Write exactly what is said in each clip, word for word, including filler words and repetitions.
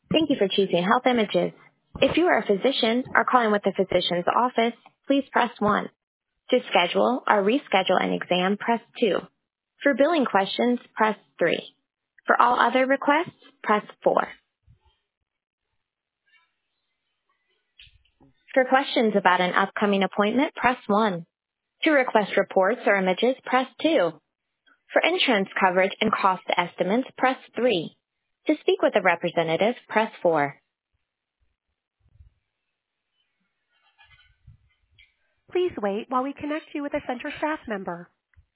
Thank you for choosing Health Images. If you are a physician or calling with the physician's office, please press one. To schedule or reschedule an exam, press two. For billing questions, press three. For all other requests, press four. For questions about an upcoming appointment, press one. To request reports or images, press two. For insurance coverage and cost estimates, press three. To speak with a representative, press four. Please wait while we connect you with a center staff member.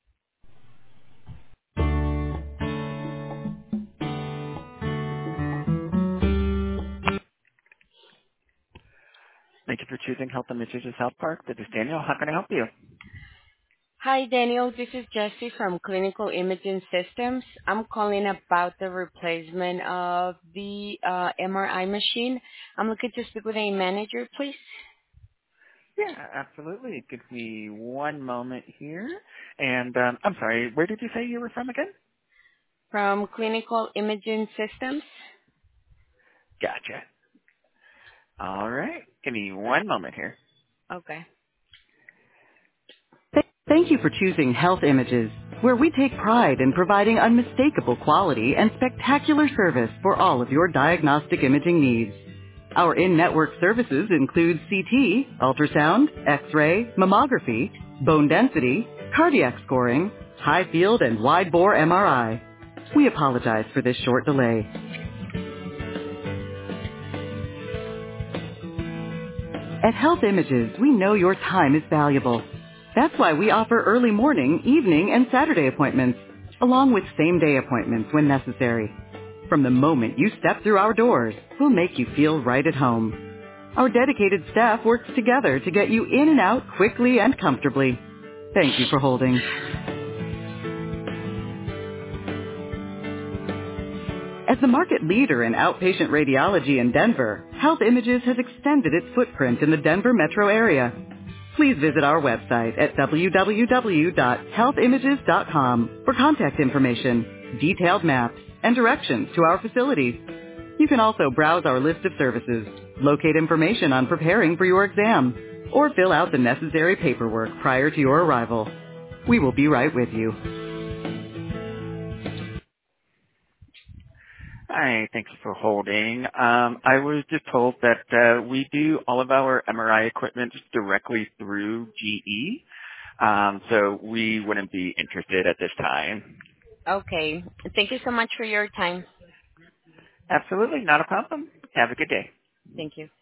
Thank you for choosing Health Images of South Park. This is Daniel. How can I help you? Hi, Daniel. This is Jessie from Clinical Imaging Systems. I'm calling about the replacement of the uh, M R I machine. I'm looking to speak with a manager, please, Yeah, absolutely. Give me one moment here. And um, I'm sorry, where did you say you were from again? from Clinical Imaging Systems. Gotcha. All right. Give me one moment here. Okay. Th- Thank you for choosing Health Images, where we take pride in providing unmistakable quality and spectacular service for all of your diagnostic imaging needs. Our in-network services include C T, ultrasound, X-ray, mammography, bone density, cardiac scoring, high field and wide bore M R I. We apologize for this short delay. At Health Images, we know your time is valuable. That's why we offer early morning, evening, and Saturday appointments, along with same-day appointments when necessary. From the moment you step through our doors, we'll make you feel right at home. Our dedicated staff works together to get you in and out quickly and comfortably. Thank you for holding. As the market leader in outpatient radiology in Denver, Health Images has extended its footprint in the Denver metro area. Please visit our website at w w w dot health images dot com for contact information, detailed maps, and directions to our facilities. You can also browse our list of services, locate information on preparing for your exam, or fill out the necessary paperwork prior to your arrival. We will be right with you. Hi, thanks for holding. Um, I was just told that uh, we do all of our M R I equipment directly through G E, um, so we wouldn't be interested at this time. Okay. Thank you so much for your time. Absolutely, not a problem. Have a good day. Thank you.